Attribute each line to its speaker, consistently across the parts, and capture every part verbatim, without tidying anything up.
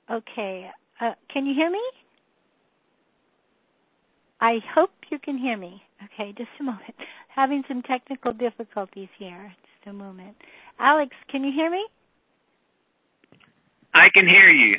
Speaker 1: Okay. Uh, can you hear me? I hope you can hear me. Okay, just a moment. Having some technical difficulties here. Just a moment. Alex, can you hear me?
Speaker 2: I can hear you.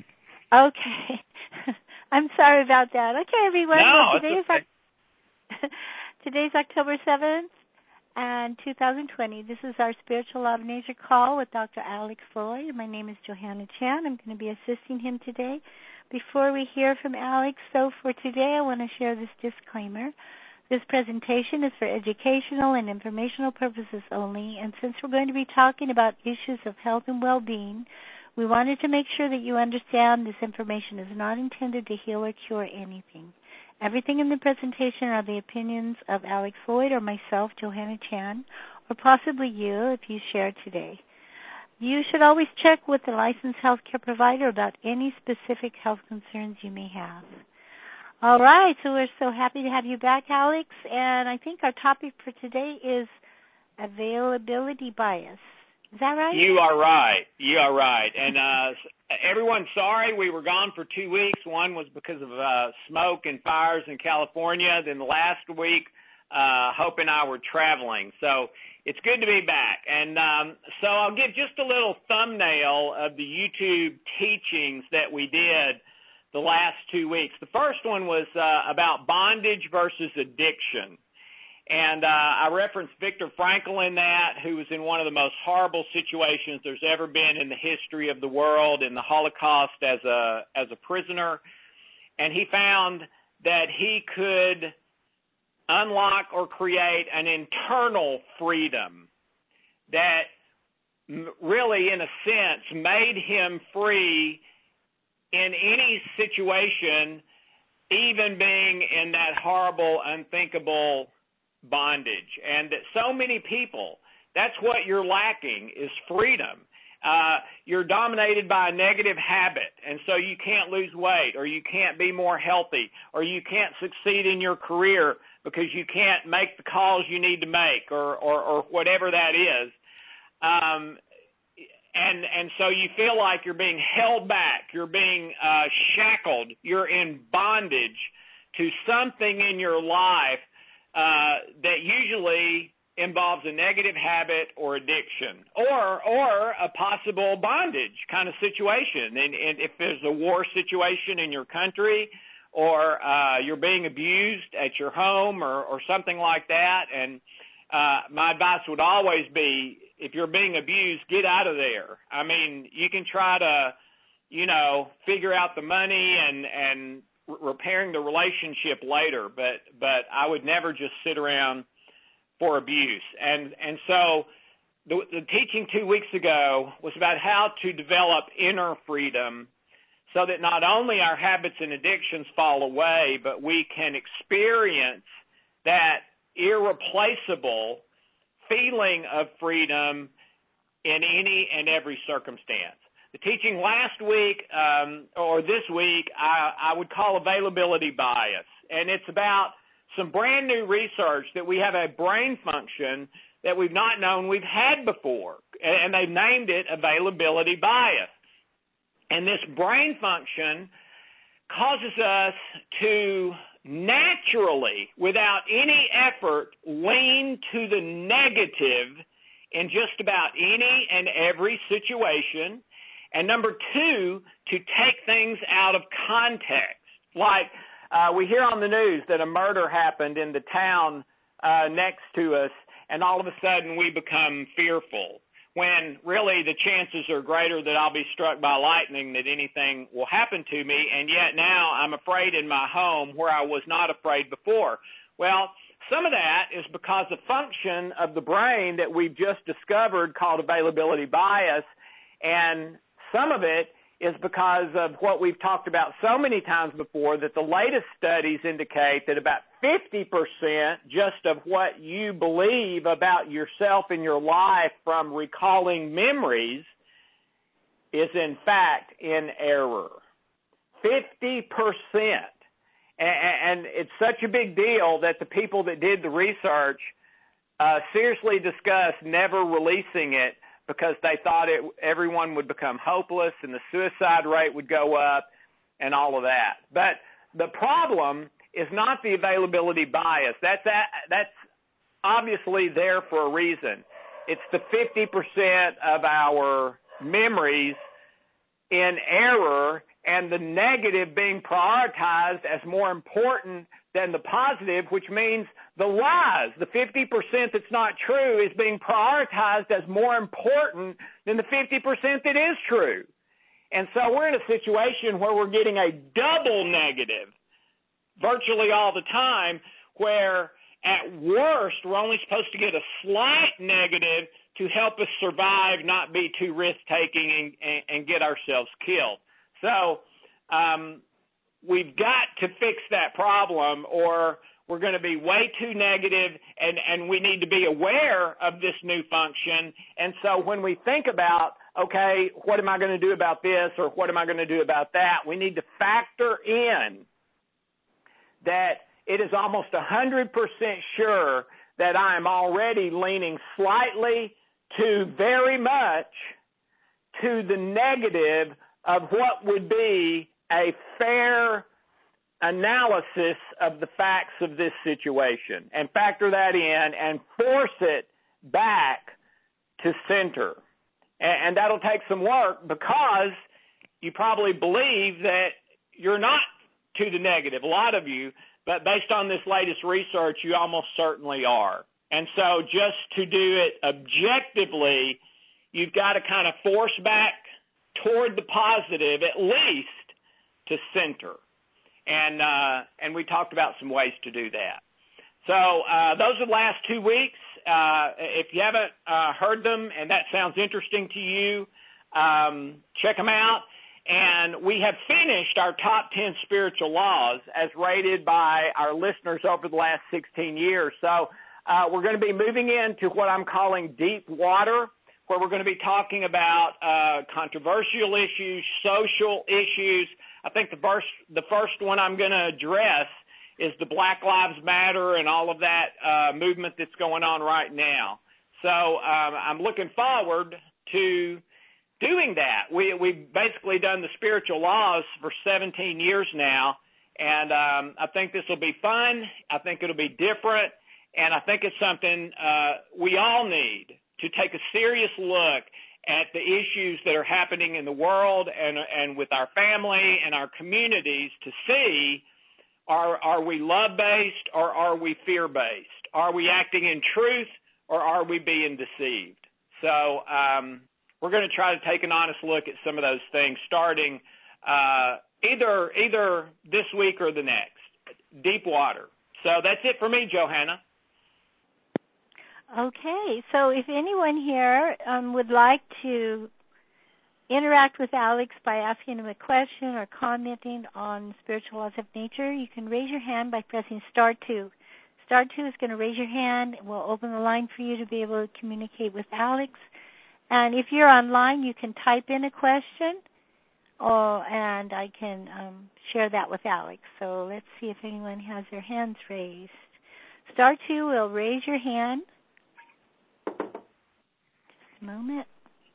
Speaker 1: Okay. I'm sorry about that. Okay, everyone.
Speaker 2: No,
Speaker 1: well, today
Speaker 2: it's okay.
Speaker 1: is today's October seventh and two thousand twenty. This is our Spiritual Law of Nature call with Doctor Alex Floyd. My name is Johanna Chan. I'm going to be assisting him today. Before we hear from Alex, so for today I want to share this disclaimer. This presentation is for educational and informational purposes only, and since we're going to be talking about issues of health and well-being, we wanted to make sure that you understand this information is not intended to heal or cure anything. Everything in the presentation are the opinions of Alex Floyd or myself, Johanna Chan, or possibly you if you share today. You should always check with the licensed healthcare provider about any specific health concerns you may have. All right, so we're so happy to have you back, Alex, and I think our topic for today is availability bias. Is that right?
Speaker 2: You are right. You are right. And uh, everyone's sorry we were gone for two weeks. One was because of uh, smoke and fires in California. Then the last week, uh, Hope and I were traveling. So it's good to be back. And um, so I'll give just a little thumbnail of the YouTube teachings that we did the last two weeks. The first one was uh, about bondage versus addiction. And uh, I referenced Viktor Frankl in that, who was in one of the most horrible situations there's ever been in the history of the world, in the Holocaust as a as a prisoner. And he found that he could unlock or create an internal freedom that really, in a sense, made him free in any situation, even being in that horrible, unthinkable bondage. And that so many people, that's what you're lacking, is freedom. Uh, you're dominated by a negative habit, and so you can't lose weight, or you can't be more healthy, or you can't succeed in your career because you can't make the calls you need to make, or, or, or whatever that is. Um, and and so you feel like you're being held back, you're being uh, shackled, you're in bondage to something in your life uh, that usually involves a negative habit or addiction, or or a possible bondage kind of situation. And, and if there's a war situation in your country, or uh, you're being abused at your home, or, or something like that, and uh, my advice would always be, if you're being abused, get out of there. I mean, you can try to, you know, figure out the money and and repairing the relationship later, but but I would never just sit around for abuse. And and so the, the teaching two weeks ago was about how to develop inner freedom so that not only our habits and addictions fall away, but we can experience that irreplaceable feeling of freedom in any and every circumstance. The teaching last week um, or this week I, I would call availability bias, and it's about some brand new research that we have a brain function that we've not known we've had before, and they've named it availability bias. And this brain function causes us to naturally, without any effort, lean to the negative in just about any and every situation. And number two, to take things out of context. Like uh, we hear on the news that a murder happened in the town uh, next to us, and all of a sudden we become fearful, when really the chances are greater that I'll be struck by lightning that anything will happen to me, and yet now I'm afraid in my home where I was not afraid before. Well, some of that is because the function of the brain that we've just discovered called availability bias, and some of it is because of what we've talked about so many times before, that the latest studies indicate that about fifty percent just of what you believe about yourself and your life from recalling memories is in fact in error. fifty percent. And it's such a big deal that the people that did the research uh, seriously discussed never releasing it, because they thought it, everyone would become hopeless and the suicide rate would go up and all of that. But the problem is not the availability bias. That's that's obviously there for a reason. It's the fifty percent of our memories in error and the negative being prioritized as more important than the positive, which means the lies, the fifty percent that's not true, is being prioritized as more important than the fifty percent that is true. And so we're in a situation where we're getting a double negative virtually all the time, where at worst we're only supposed to get a slight negative to help us survive, not be too risk-taking and, and, and get ourselves killed. So um, we've got to fix that problem, or we're going to be way too negative, and, and we need to be aware of this new function. And so when we think about, okay, what am I going to do about this, or what am I going to do about that, we need to factor in that it is almost one hundred percent sure that I am already leaning slightly to very much to the negative of what would be a fair analysis of the facts of this situation, and factor that in and force it back to center. And, and that'll take some work, because you probably believe that you're not to the negative, a lot of you, but based on this latest research, you almost certainly are. And so just to do it objectively, you've got to kind of force back toward the positive, at least to center. And uh, and we talked about some ways to do that. So uh, those are the last two weeks. Uh, if you haven't uh, heard them and that sounds interesting to you, um, check them out. And we have finished our top ten spiritual laws as rated by our listeners over the last sixteen years. So uh, we're going to be moving into what I'm calling deep water, where we're going to be talking about uh, controversial issues, social issues. I think the first, the first one I'm going to address is the Black Lives Matter and all of that uh, movement that's going on right now. So um, I'm looking forward to doing that. We, we've basically done the spiritual laws for seventeen years now, and um, I think this will be fun. I think it'll be different, and I think it's something uh, we all need to take a serious look at the issues that are happening in the world and and with our family and our communities to see, are are we love-based or are we fear-based? Are we acting in truth or are we being deceived? So um, we're going to try to take an honest look at some of those things starting uh, either either this week or the next. Deep water. So that's it for me, Johanna.
Speaker 1: Okay, so if anyone here um, would like to interact with Alex by asking him a question or commenting on spiritual laws of nature, you can raise your hand by pressing star two. Star two is going to raise your hand. We'll open the line for you to be able to communicate with Alex. And if you're online, you can type in a question, or, and I can um, share that with Alex. So let's see if anyone has their hands raised. Star two will raise your hand. Just a moment.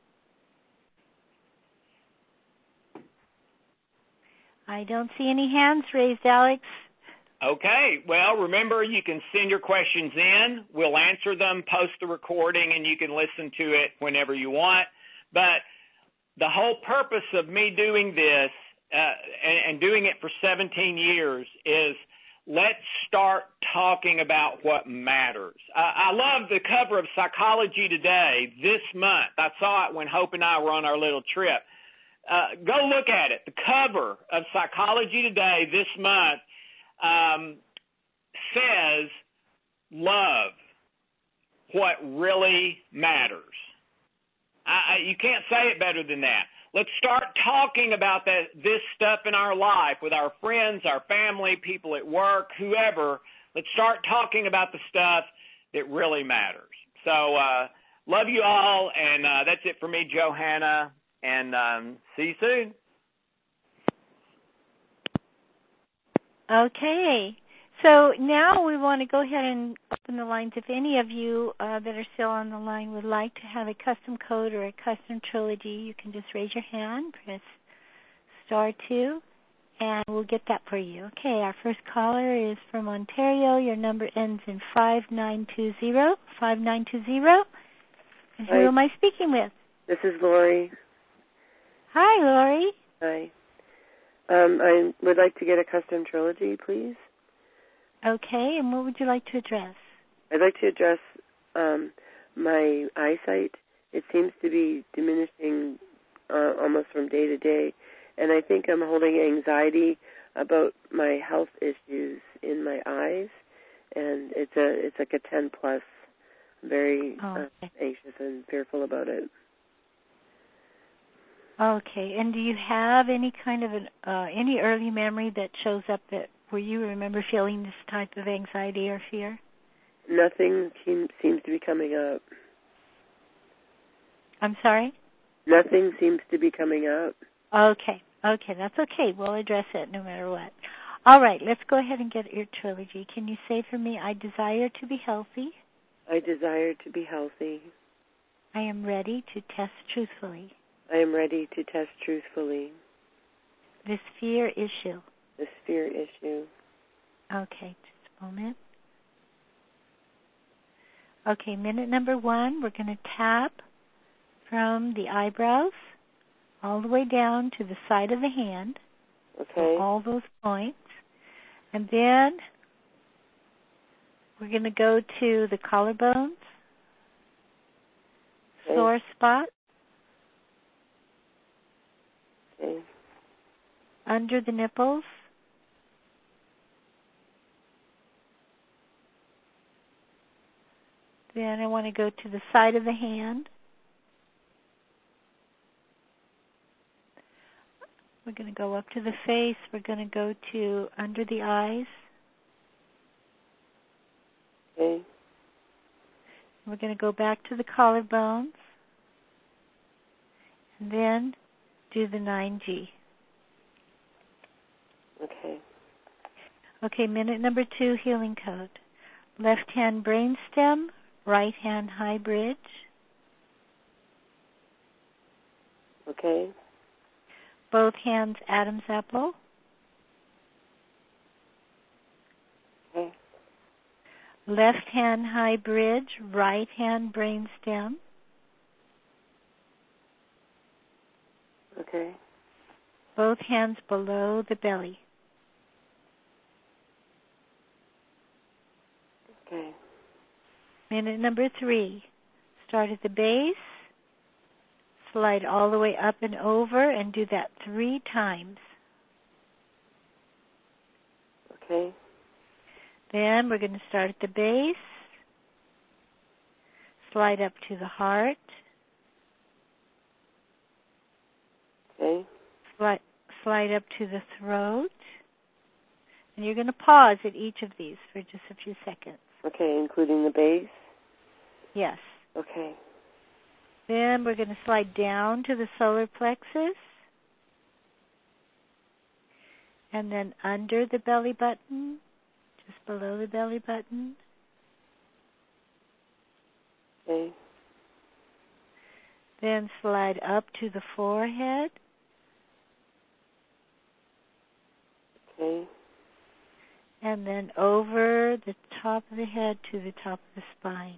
Speaker 1: I don't see any hands raised, Alex.
Speaker 2: Okay. Well, remember, you can send your questions in. We'll answer them, post the recording, and you can listen to it whenever you want. But the whole purpose of me doing this uh, and, and doing it for seventeen years is let's start talking about what matters. Uh, I love the cover of Psychology Today this month. I saw it when Hope and I were on our little trip. Uh, go look at it. The cover of Psychology Today this month um, says, love, what really matters. I, I, you can't say it better than that. Let's start talking about that, this stuff in our life with our friends, our family, people at work, whoever. Let's start talking about the stuff that really matters. So uh, love you all, and uh, that's it for me, Johanna. And um, see you soon.
Speaker 1: Okay. So now we want to go ahead and open the lines. If any of you uh, that are still on the line would like to have a custom code or a custom trilogy, you can just raise your hand, press star two, and we'll get that for you. Okay, our first caller is from Ontario. Your number ends in five nine two zero. five nine two zero. And who
Speaker 3: Hi.
Speaker 1: am I speaking with?
Speaker 3: This is Lori.
Speaker 1: Hi, Lori.
Speaker 3: Hi. Um, I would like to get a custom trilogy, please.
Speaker 1: Okay, and what would you like to address?
Speaker 3: I'd like to address um, my eyesight. It seems to be diminishing uh, almost from day to day, and I think I'm holding anxiety about my health issues in my eyes, and it's a it's like a ten plus. I'm very
Speaker 1: oh, okay.
Speaker 3: uh, anxious and fearful about it.
Speaker 1: Okay, and do you have any kind of an uh, any early memory that shows up that where you remember feeling this type of anxiety or fear?
Speaker 3: Nothing seem, seems to be coming up.
Speaker 1: I'm sorry?
Speaker 3: Nothing seems to be coming up.
Speaker 1: Okay, okay, that's okay. We'll address it no matter what. All right, let's go ahead and get your trilogy. Can you say for me, I desire to be healthy.
Speaker 3: I desire to be healthy.
Speaker 1: I am ready to test truthfully.
Speaker 3: I am ready to test truthfully.
Speaker 1: This fear issue.
Speaker 3: This fear issue.
Speaker 1: Okay, just a moment. Okay, minute number one, we're going to tap from the eyebrows all the way down to the side of the hand.
Speaker 3: Okay.
Speaker 1: So all those points. And then we're going to go to the collarbones,
Speaker 3: okay.
Speaker 1: sore spot,
Speaker 3: okay.
Speaker 1: under the nipples, then I want to go to the side of the hand. We're going to go up to the face. We're going to go to under the eyes.
Speaker 3: Okay.
Speaker 1: We're going to go back to the collarbones. And then do the nine G.
Speaker 3: Okay.
Speaker 1: Okay, minute number two, healing code. Left hand brainstem, right hand high bridge.
Speaker 3: Okay.
Speaker 1: Both hands Adam's apple.
Speaker 3: Okay.
Speaker 1: Left hand high bridge, right hand brainstem.
Speaker 3: Okay.
Speaker 1: Both hands below the belly.
Speaker 3: Okay.
Speaker 1: Minute number three. Start at the base. Slide all the way up and over and do that three times.
Speaker 3: Okay.
Speaker 1: Then we're going to start at the base. Slide up to the heart.
Speaker 3: Okay.
Speaker 1: Slide, slide up to the throat. And you're going to pause at each of these for just a few seconds.
Speaker 3: Okay, including the base?
Speaker 1: Yes.
Speaker 3: Okay.
Speaker 1: Then we're going to slide down to the solar plexus. And then under the belly button, just below the belly button.
Speaker 3: Okay.
Speaker 1: Then slide up to the forehead.
Speaker 3: Okay.
Speaker 1: And then over the top of the head to the top of the spine.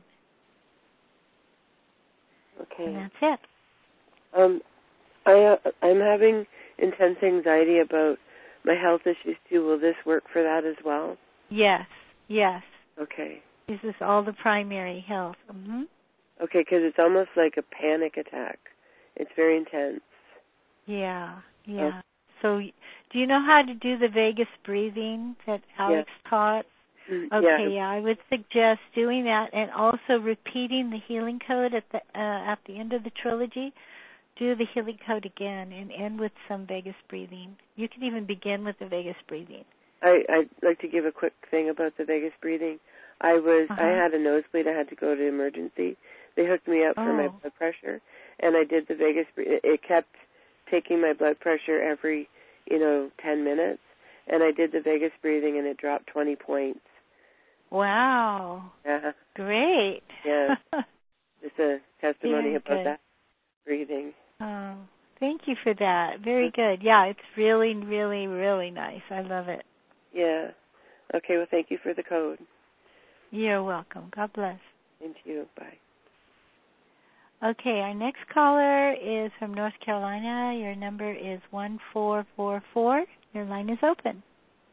Speaker 3: Okay.
Speaker 1: And that's it.
Speaker 3: Um, I, uh, I'm having intense anxiety about my health issues too. Will this work for that as well?
Speaker 1: Yes, yes.
Speaker 3: Okay.
Speaker 1: This is all the primary health. Mm-hmm.
Speaker 3: Okay, because it's almost like a panic attack. It's very intense.
Speaker 1: Yeah, yeah.
Speaker 3: Okay.
Speaker 1: So do you know how to do the vagus breathing that Alex
Speaker 3: yes.
Speaker 1: taught?
Speaker 3: Mm,
Speaker 1: Okay,
Speaker 3: yeah.
Speaker 1: yeah, I would suggest doing that and also repeating the healing code at the uh, at the end of the trilogy. Do the healing code again and end with some vagus breathing. You can even begin with the vagus breathing.
Speaker 3: I, I'd like to give a quick thing about the vagus breathing. I was
Speaker 1: Uh-huh.
Speaker 3: I had a nosebleed. I had to go to emergency. They hooked me up
Speaker 1: oh.
Speaker 3: for my blood pressure, and I did the vagus breathing. It kept taking my blood pressure every, you know, ten minutes, and I did the vagus breathing, and it dropped twenty points.
Speaker 1: Wow.
Speaker 3: Yeah.
Speaker 1: Great.
Speaker 3: Yeah. Just a testimony
Speaker 1: Very
Speaker 3: about
Speaker 1: good.
Speaker 3: that breathing.
Speaker 1: Oh, thank you for that. Very good. Yeah, it's really, really, really nice. I love it.
Speaker 3: Yeah. Okay, well, thank you for the code.
Speaker 1: You're welcome. God bless.
Speaker 3: Thank you. Bye.
Speaker 1: Okay, our next caller is from North Carolina. Your number is one four four four. Your line is open.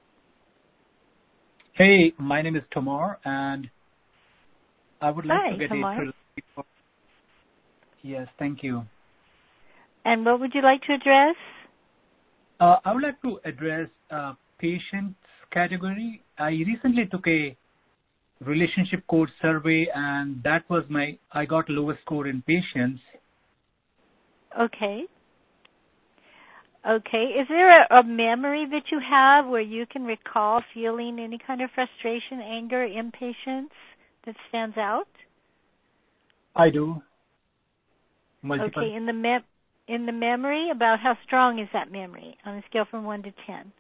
Speaker 4: Hey, my name is Tomar, and I would like
Speaker 1: Hi,
Speaker 4: to get
Speaker 1: Tomar.
Speaker 4: a trilogy. Yes, thank you.
Speaker 1: And what would you like to address?
Speaker 4: Uh, I would like to address uh, patients category. I recently took a relationship code survey, and that was my, I got lowest score in patients.
Speaker 1: Okay. Okay. Is there a, a memory that you have where you can recall feeling any kind of frustration, anger, impatience that stands out?
Speaker 4: I do. Multiple.
Speaker 1: Okay. In the mem- in the memory, about how strong is that memory on a scale from one to ten?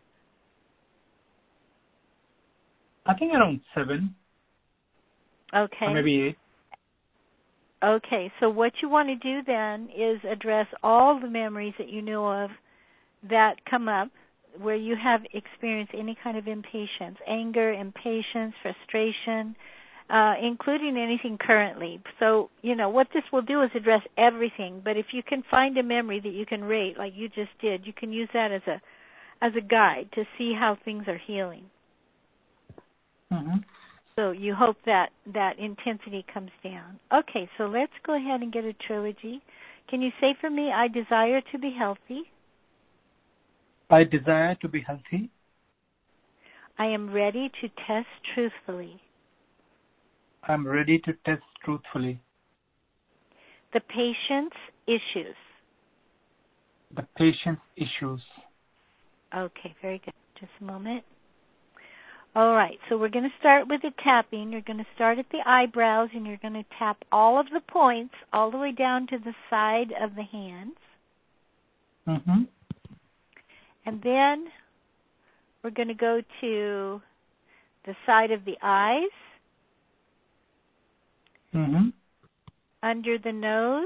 Speaker 4: I think around seven.
Speaker 1: Okay.
Speaker 4: Or maybe eight.
Speaker 1: Okay. So what you want to do then is address all the memories that you know of that come up where you have experienced any kind of impatience, anger, impatience, frustration, uh, including anything currently. So, you know, what this will do is address everything, but if you can find a memory that you can rate like you just did, you can use that as a as a guide to see how things are healing.
Speaker 4: Mm-hmm.
Speaker 1: So you hope that that intensity comes down. Okay, so let's go ahead and get a trilogy. Can you say for me, I desire to be healthy.
Speaker 4: I desire to be healthy.
Speaker 1: I am ready to test truthfully.
Speaker 4: I'm ready to test truthfully.
Speaker 1: The patient's issues.
Speaker 4: The patient's issues.
Speaker 1: Okay, very good. Just a moment. All right, so we're going to start with the tapping. You're going to start at the eyebrows, and you're going to tap all of the points all the way down to the side of the hands.
Speaker 4: Mm-hmm.
Speaker 1: And then we're going to go to the side of the eyes,
Speaker 4: Mm-hmm.
Speaker 1: under the nose.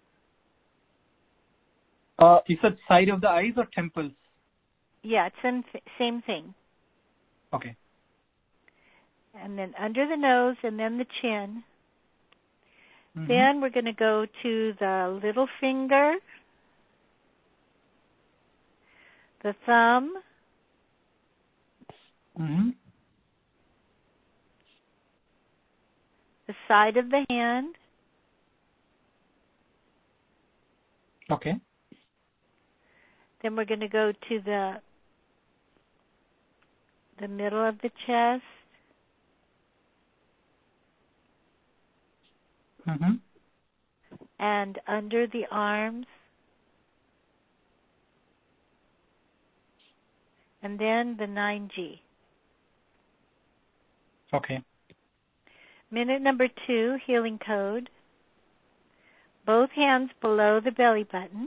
Speaker 4: Uh, you said side of the eyes or temples?
Speaker 1: Yeah, it's the same thing.
Speaker 4: Okay.
Speaker 1: And then under the nose, and then the chin.
Speaker 4: Mm-hmm.
Speaker 1: Then we're going to go to the little finger, the thumb,
Speaker 4: Mm-hmm.
Speaker 1: the side of the hand,
Speaker 4: Okay.
Speaker 1: then we're going to go to the the middle of the chest,
Speaker 4: Mm-hmm.
Speaker 1: and under the arms, and then the nine G.
Speaker 4: Okay.
Speaker 1: Minute number two, healing code. Both hands below the belly button.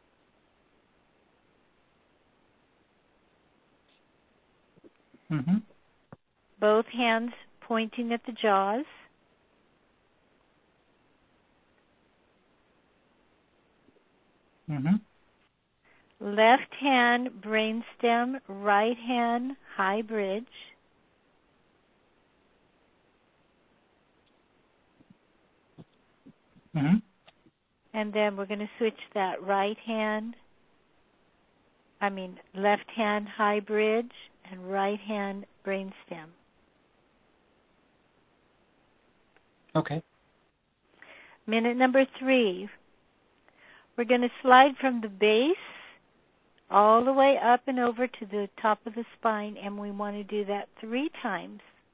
Speaker 4: Mm-hmm.
Speaker 1: Both hands pointing at the jaws.
Speaker 4: Mm-hmm.
Speaker 1: Left hand brainstem, right hand high bridge.
Speaker 4: Mm-hmm.
Speaker 1: And then we're going to switch that right hand, I mean left hand high bridge and right hand brainstem.
Speaker 4: Okay.
Speaker 1: Minute number three, we're going to slide from the base all the way up and over to the top of the spine, and we want to do that three times.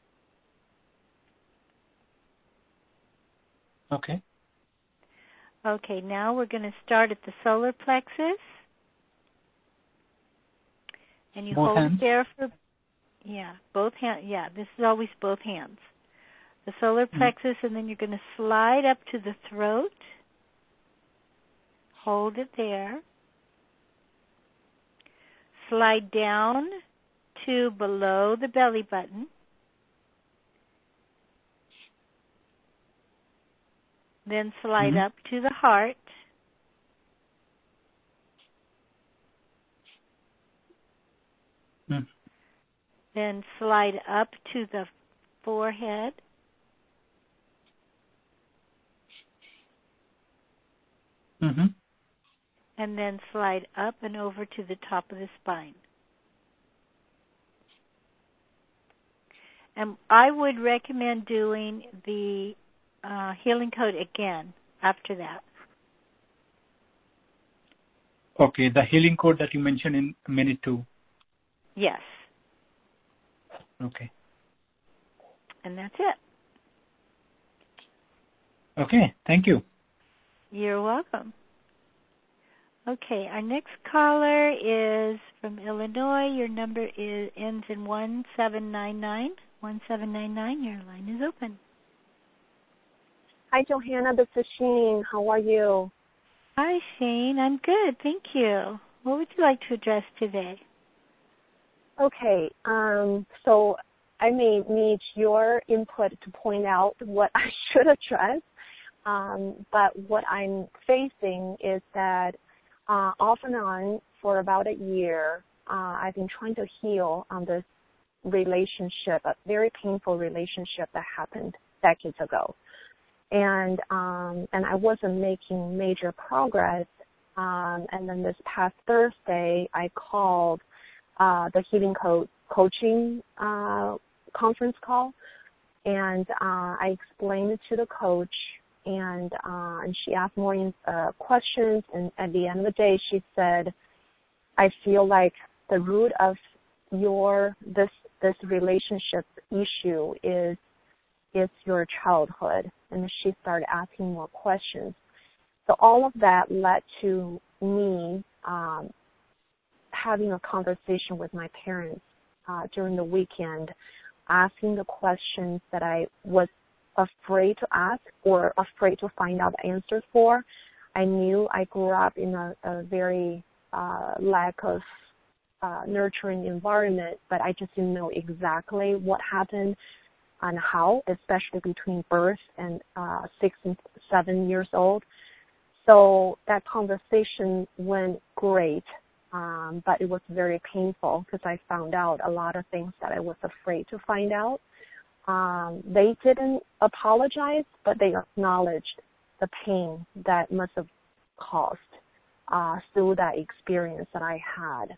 Speaker 4: Okay.
Speaker 1: Okay, now we're going to start at the solar plexus. And you
Speaker 4: Both
Speaker 1: hold
Speaker 4: hands?
Speaker 1: it there for, yeah, both hands. Yeah, this is always both hands. The solar plexus, mm-hmm. and then you're going to slide up to the throat. Hold it there. Slide down to below the belly button. Then slide
Speaker 4: mm-hmm.
Speaker 1: up to the heart.
Speaker 4: Mm-hmm.
Speaker 1: Then slide up to the forehead.
Speaker 4: Mm-hmm.
Speaker 1: And then slide up and over to the top of the spine. And I would recommend doing the uh, healing code again after that.
Speaker 4: Okay, the healing code that you mentioned in minute two.
Speaker 1: Yes.
Speaker 4: Okay.
Speaker 1: And that's it.
Speaker 4: Okay, thank you.
Speaker 1: You're welcome. Okay, our next caller is from Illinois. Your number is ends in one seven nine nine. one seven nine nine, your line is open.
Speaker 5: Hi, Johanna. This is Shane. How are you?
Speaker 1: Hi, Shane. I'm good, thank you. What would you like to address today?
Speaker 5: Okay, um, so I may need your input to point out what I should address, um, but what I'm facing is that uh, off and on for about a year, uh, I've been trying to heal on this relationship, a very painful relationship that happened decades ago. And um, and I wasn't making major progress. Um, and then this past Thursday, I called uh, the Healing Co- Coaching uh, conference call, and uh, I explained it to the coach, and uh, and she asked more uh, questions. And at the end of the day, she said, "I feel like the root of your this this relationship issue is is your childhood." And she started asking more questions. So all of that led to me um, having a conversation with my parents uh, during the weekend, asking the questions that I was afraid to ask or afraid to find out the answers for. I knew I grew up in a, a very uh, lack of uh, nurturing environment, but I just didn't know exactly what happened and how, especially between birth and uh, six and seven years old. So that conversation went great, um, but it was very painful because I found out a lot of things that I was afraid to find out. Um, they didn't apologize, but they acknowledged the pain that must have caused uh, through that experience that I had.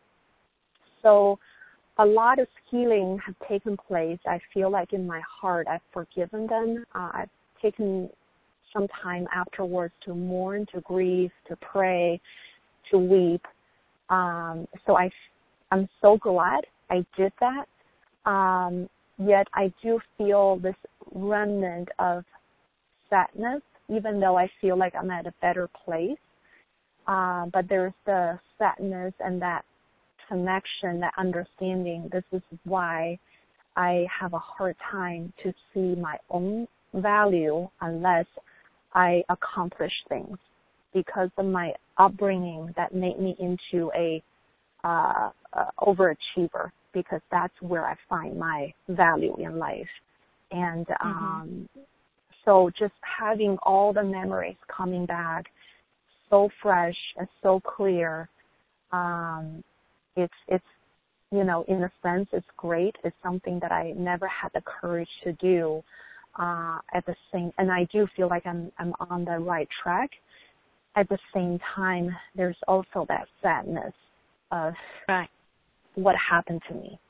Speaker 5: So a lot of healing has taken place. I feel like in my heart I've forgiven them. Uh, I've taken some time afterwards to mourn, to grieve, to pray, to weep. Um, so I, I'm so glad I did that. Um, yet I do feel this remnant of sadness, even though I feel like I'm at a better place. Uh, but there's the sadness and that connection, that understanding. This is why I have a hard time to see my own value unless I accomplish things, because of my upbringing that made me into a uh, uh, overachiever, because that's where I find my value in life. And um, mm-hmm. so just having all the memories coming back so fresh and so clear, um, It's, it's, you know, in a sense, it's great. It's something that I never had the courage to do. Uh, at the same, and I do feel like I'm, I'm on the right track. At the same time, there's also that sadness of
Speaker 1: right.
Speaker 5: what happened to me.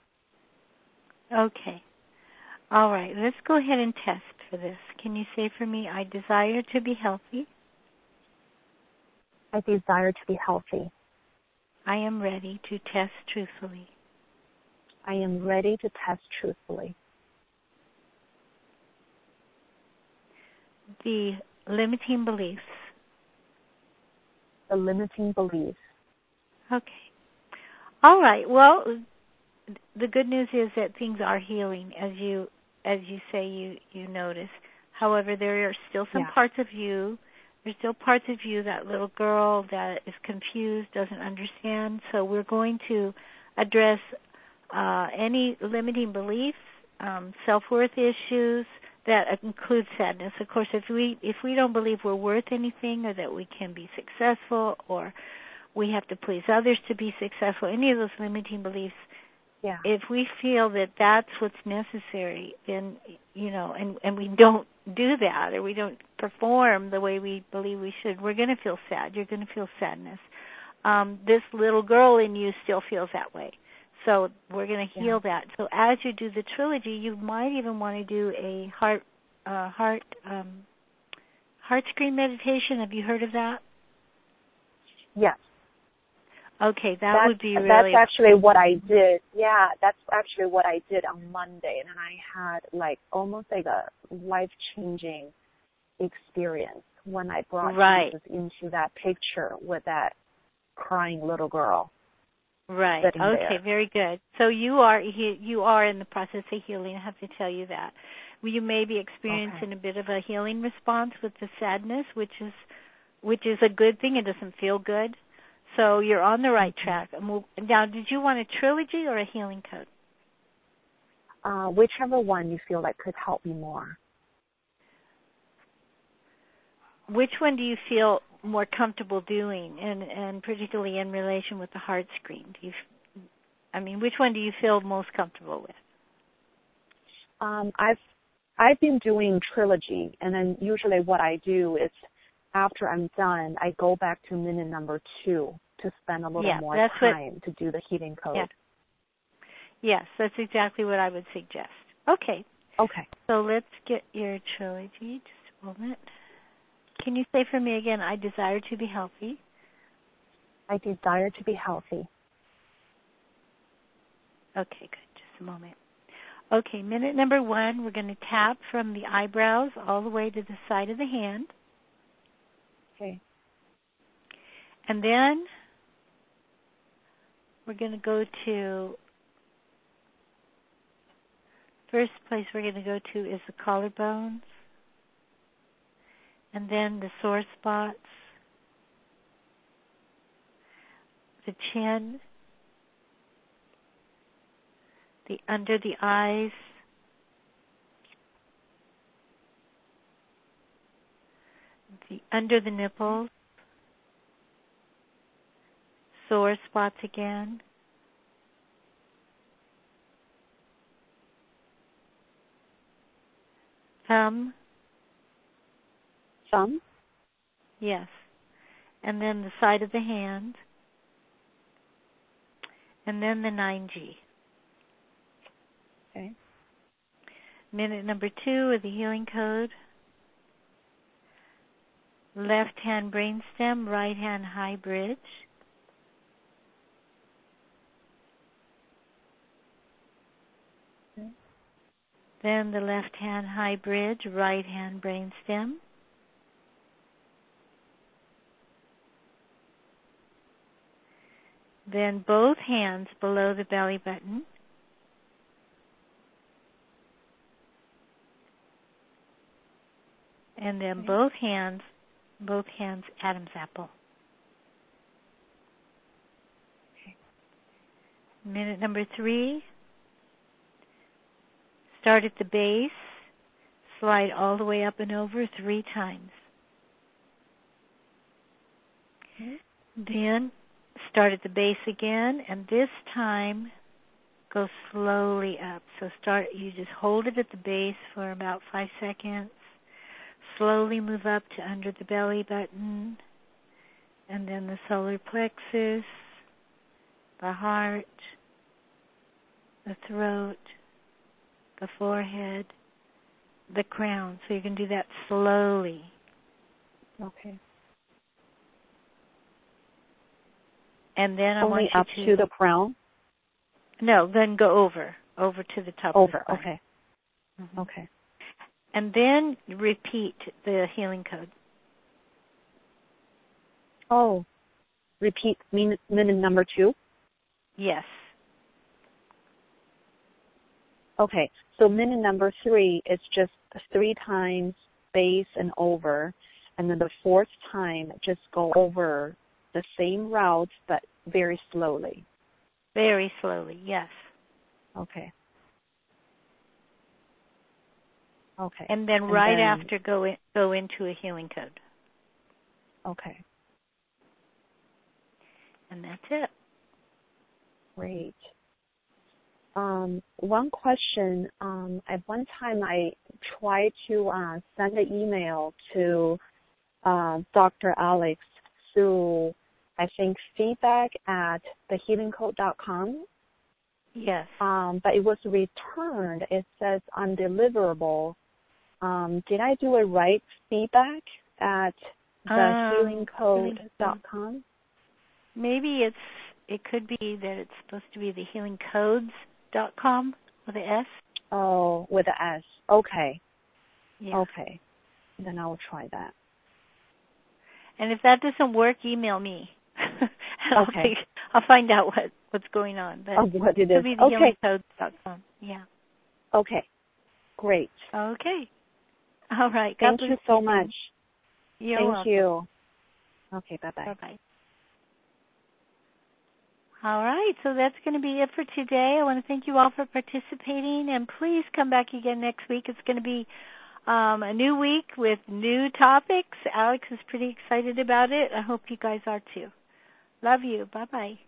Speaker 1: Okay. All right. Let's go ahead and test for this. Can you say for me, I desire to be healthy?
Speaker 5: I desire to be healthy.
Speaker 1: I am ready to test truthfully.
Speaker 5: I am ready to test truthfully.
Speaker 1: The limiting beliefs.
Speaker 5: The limiting beliefs.
Speaker 1: Okay. All right. Well, the good news is that things are healing, as you as you say you, you notice. However, there are still some
Speaker 5: yeah.
Speaker 1: parts of you, there's still parts of you, that little girl that is confused, doesn't understand. So we're going to address uh, any limiting beliefs, um, self-worth issues. That includes sadness. Of course, if we if we don't believe we're worth anything, or that we can be successful, or we have to please others to be successful, any of those limiting beliefs,
Speaker 5: yeah.
Speaker 1: if we feel that that's what's necessary, then, you know, and, and we don't do that, or we don't perform the way we believe we should, we're going to feel sad. You're going to feel sadness. Um, this little girl in you still feels that way. So we're going to heal
Speaker 5: yeah.
Speaker 1: that. So as you do the trilogy, you might even want to do a heart uh, heart um, heart screen meditation. Have you heard of that?
Speaker 5: Yes.
Speaker 1: Okay, that
Speaker 5: that's,
Speaker 1: would be really.
Speaker 5: That's actually what I did. Yeah, that's actually what I did on Monday, and I had like almost like a life-changing experience when I brought
Speaker 1: right.
Speaker 5: Jesus into that picture with that crying little girl.
Speaker 1: Right. Okay.
Speaker 5: There.
Speaker 1: Very good. So you are you are in the process of healing. I have to tell you that. You may be experiencing
Speaker 5: okay.
Speaker 1: a bit of a healing response with the sadness, which is which is a good thing. It doesn't feel good. So you're on the right
Speaker 5: mm-hmm.
Speaker 1: track. And we'll, now, did you want a trilogy or a healing code?
Speaker 5: Uh, whichever one you feel like could help me more.
Speaker 1: Which one do you feel more comfortable doing, and, and particularly in relation with the heart screen? Do you, I mean, which one do you feel most comfortable with?
Speaker 5: Um, I've I've been doing trilogy, and then usually what I do is after I'm done, I go back to minute number two to spend a little
Speaker 1: yeah,
Speaker 5: more
Speaker 1: that's
Speaker 5: time
Speaker 1: what,
Speaker 5: to do the healing code.
Speaker 1: Yeah. Yes, that's exactly what I would suggest. Okay.
Speaker 5: Okay.
Speaker 1: So let's get your trilogy. Just a moment. Can you say for me again, I desire to be healthy?
Speaker 5: I desire to be healthy.
Speaker 1: Okay, good. Just a moment. Okay, minute number one, we're going to tap from the eyebrows all the way to the side of the hand.
Speaker 5: Okay.
Speaker 1: And then we're going to go to, first place we're going to go to is the collarbones. And then the sore spots, the chin, the under the eyes, the under the nipples, sore spots again, thumb,
Speaker 5: Thumb?
Speaker 1: yes, and then the side of the hand, and then the nine G.
Speaker 5: Okay.
Speaker 1: Minute number two of the healing code. Left hand brainstem, right hand high bridge.
Speaker 5: Okay.
Speaker 1: Then the left hand high bridge, right hand brainstem. Then both hands below the belly button. And then
Speaker 5: Okay.
Speaker 1: both hands, both hands Adam's apple.
Speaker 5: Okay.
Speaker 1: Minute number three. Start at the base, slide all the way up and over three times.
Speaker 5: Okay.
Speaker 1: Then start at the base again, and this time go slowly up. So start, you just hold it at the base for about five seconds. Slowly move up to under the belly button, and then the solar plexus, the heart, the throat, the forehead, the crown. So you can do that slowly.
Speaker 5: Okay.
Speaker 1: And then I
Speaker 5: Only
Speaker 1: want you
Speaker 5: up
Speaker 1: to,
Speaker 5: to the crown?
Speaker 1: No, then go over, over to the top
Speaker 5: Over,
Speaker 1: of the spine.
Speaker 5: okay.
Speaker 1: Mm-hmm.
Speaker 5: Okay.
Speaker 1: And then repeat the healing code.
Speaker 5: Oh, repeat minute, minute number two?
Speaker 1: Yes.
Speaker 5: Okay, so minute number three is just three times base and over, and then the fourth time just go over the same route but very slowly.
Speaker 1: Very slowly, yes.
Speaker 5: Okay. Okay.
Speaker 1: And then
Speaker 5: and
Speaker 1: right
Speaker 5: then,
Speaker 1: after, go in, go into a healing code.
Speaker 5: Okay.
Speaker 1: And that's it.
Speaker 5: Great. Um, one question. Um, at one time, I tried to uh, send an email to uh, Doctor Alex through, I think, feedback at the healing code dot com.
Speaker 1: Yes.
Speaker 5: Um, but it was returned. It says undeliverable. Um, did I do it right? Feedback at the
Speaker 1: Um,
Speaker 5: healing code dot com?
Speaker 1: Maybe it's it could be that it's supposed to be the healing codes dot com with an S.
Speaker 5: Oh, with an S. Okay.
Speaker 1: Yeah.
Speaker 5: Okay. Then I will try that.
Speaker 1: And if that doesn't work, email me. and I'll,
Speaker 5: Okay.
Speaker 1: take, I'll find out what, what's going on. But
Speaker 5: Oh, what it
Speaker 1: it'll
Speaker 5: is.
Speaker 1: be the
Speaker 5: Okay.
Speaker 1: healing codes dot com. Yeah.
Speaker 5: Okay. Great.
Speaker 1: Okay. All right. God
Speaker 5: Thank
Speaker 1: bless
Speaker 5: you so much.
Speaker 1: You're
Speaker 5: Thank
Speaker 1: welcome.
Speaker 5: you. Okay, bye-bye.
Speaker 1: Bye-bye. All right, so that's going to be it for today. I want to thank you all for participating, and please come back again next week. It's going to be um, a new week with new topics. Alex is pretty excited about it. I hope you guys are too. Love you. Bye-bye.